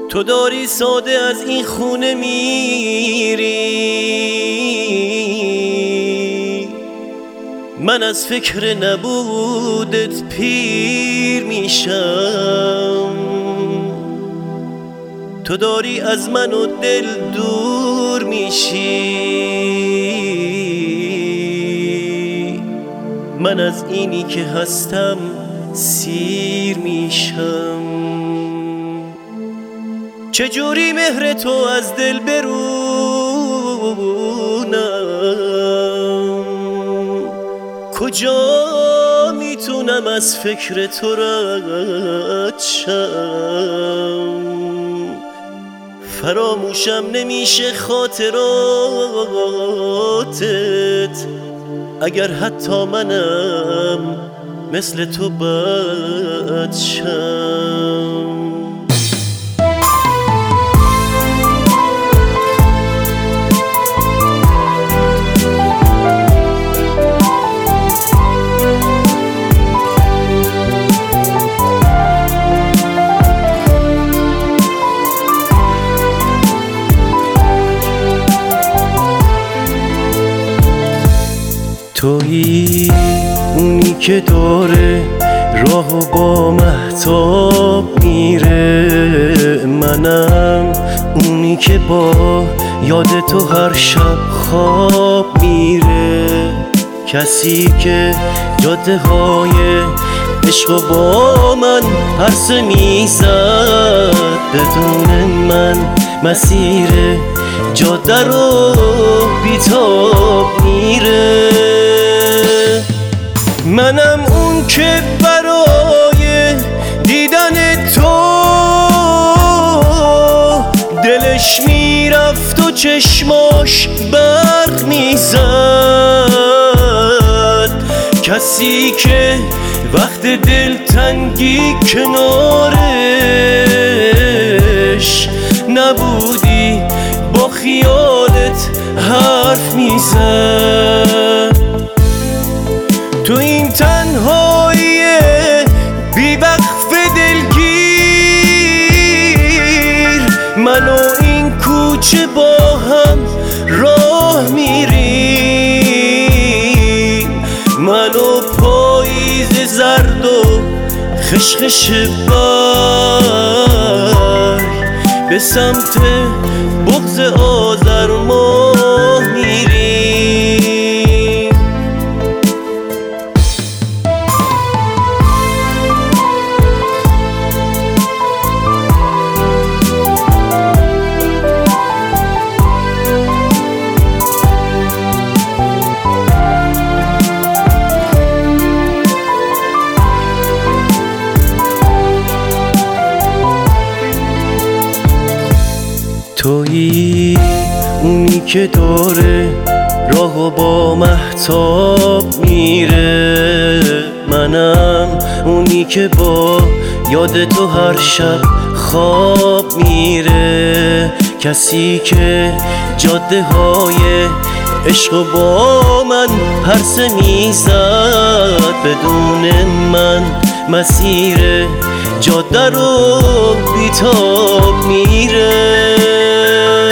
تو داری ساده از این خونه میری، من از فکر نبودت پیر میشم. تو داری از من و دل دور میشی، من از اینی که هستم سیر میشم. چجوری مهر تو از دل برونم، کجا میتونم از فکر تو رد شم. فراموشم نمیشه خاطراتت، اگر حتی منم مثل تو بد شم. تویی اونی که داره راهو با مهتاب میره، منم اونی که با یاد تو هر شب خواب میره. کسی که جاده های عشق با من پرسه میزد، بدون من مسیر جاده رو بیتاب میره. منم اون که برای دیدن تو دلش میرفت و چشماش برق میزد. کسی که وقت دلتنگی کنارش نبودی با خیالت حرف میزد. تو این تنهایی بی‌وقف دلگیر، من و این کوچه با هم راه میریم، من و پاییز زرد و خشخش برگ به سمت بغض آذر ماه میریم. تویی اونی که داره راهو با مهتاب میره، منم اونی که با یاد تو هر شب خواب میره. کسی که جاده های عشق با من پرسه میزد، بدون من مسیر جاده رو بیتاب میره.